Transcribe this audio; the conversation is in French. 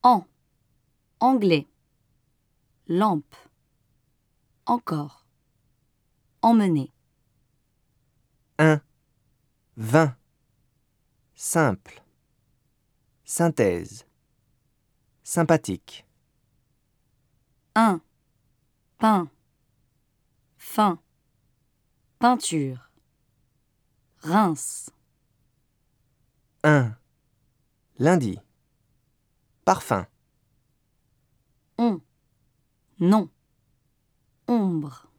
En, anglais. Lampe. Encore. Emmener. 20. Simple. Synthèse. Sympathique. Pain. Fin. Peinture. Rince. Lundi. Parfum. Non. Ombre.